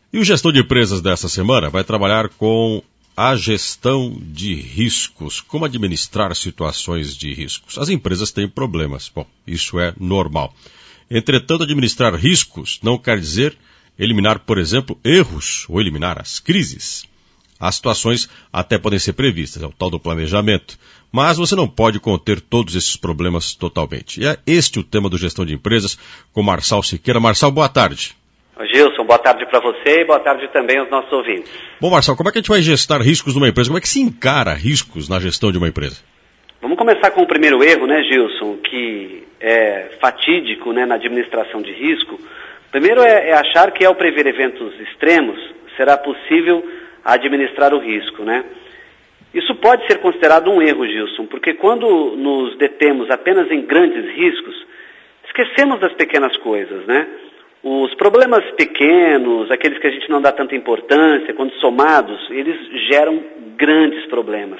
E o Gestão de Empresas dessa semana vai trabalhar com a gestão de riscos, como administrar situações de riscos. As empresas têm problemas, bom, isso é normal. Entretanto, administrar riscos não quer dizer eliminar, por exemplo, erros ou eliminar as crises. As situações até podem ser previstas, é o tal do planejamento, mas você não pode conter todos esses problemas totalmente. E é este o tema do Gestão de Empresas com Marçal Siqueira. Marçal, boa tarde. Gilson, boa tarde para você e boa tarde também aos nossos ouvintes. Bom, Marçal, como é que a gente vai gestar riscos numa empresa? Como é que se encara riscos na gestão de uma empresa? Vamos começar com o primeiro erro, né, Gilson, que é fatídico, né, na administração de risco. Primeiro é achar que ao prever eventos extremos será possível administrar o risco, né? Isso pode ser considerado um erro, Gilson, porque quando nos detemos apenas em grandes riscos, esquecemos das pequenas coisas, né? Os problemas pequenos, aqueles que a gente não dá tanta importância, quando somados, eles geram grandes problemas.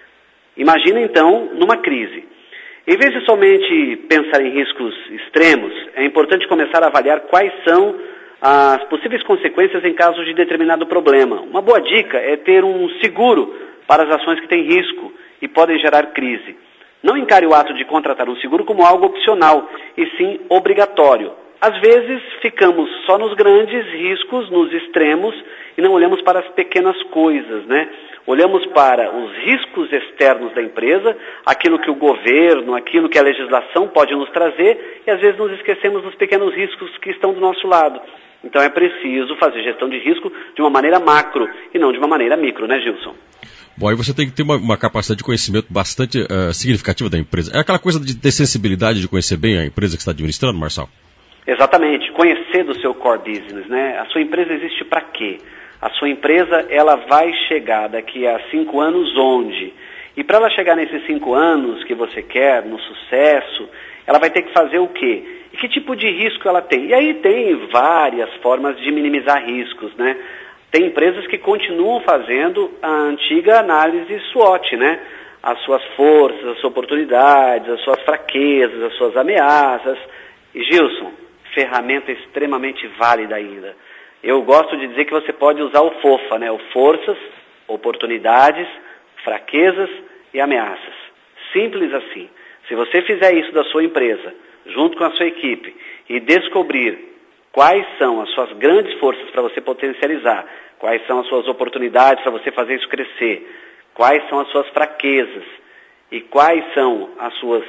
Imagina então numa crise. Em vez de somente pensar em riscos extremos, é importante começar a avaliar quais são as possíveis consequências em caso de determinado problema. Uma boa dica é ter um seguro para as ações que têm risco e podem gerar crise. Não encare o ato de contratar um seguro como algo opcional, e sim obrigatório. Às vezes, ficamos só nos grandes riscos, nos extremos, e não olhamos para as pequenas coisas, né? Olhamos para os riscos externos da empresa, aquilo que o governo, aquilo que a legislação pode nos trazer, e às vezes nos esquecemos dos pequenos riscos que estão do nosso lado. Então é preciso fazer gestão de risco de uma maneira macro e não de uma maneira micro, né, Gilson? Bom, aí você tem que ter uma capacidade de conhecimento bastante significativa da empresa. É aquela coisa de ter sensibilidade de conhecer bem a empresa que está administrando, Marçal? Exatamente, conhecer do seu core business, né? A sua empresa existe para quê? A sua empresa, ela vai chegar daqui a 5 anos onde? E para ela chegar nesses 5 anos que você quer, no sucesso, ela vai ter que fazer o quê? E que tipo de risco ela tem? E aí tem várias formas de minimizar riscos, né? Tem empresas que continuam fazendo a antiga análise SWOT, né? As suas forças, as suas oportunidades, as suas fraquezas, as suas ameaças. E Gilson, ferramenta extremamente válida ainda. Eu gosto de dizer que você pode usar o FOFA, né? O forças, oportunidades, fraquezas e ameaças. Simples assim. Se você fizer isso da sua empresa, junto com a sua equipe, e descobrir quais são as suas grandes forças para você potencializar, quais são as suas oportunidades para você fazer isso crescer, quais são as suas fraquezas e quais são as suas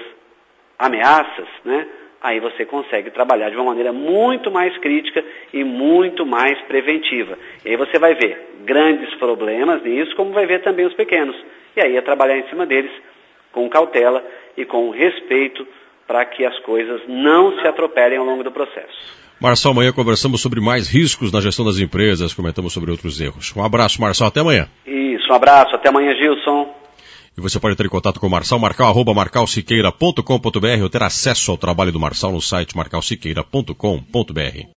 ameaças, né? Aí você consegue trabalhar de uma maneira muito mais crítica e muito mais preventiva. E aí você vai ver grandes problemas nisso, como vai ver também os pequenos. E aí é trabalhar em cima deles com cautela e com respeito para que as coisas não se atropelem ao longo do processo. Marçal, amanhã conversamos sobre mais riscos na gestão das empresas, comentamos sobre outros erros. Um abraço, Marçal, até amanhã. Isso, um abraço, até amanhã, Gilson. E você pode entrar em contato com o Marçal, marcal@marcalsiqueira.com.br ou ter acesso ao trabalho do Marçal no site marcalsiqueira.com.br.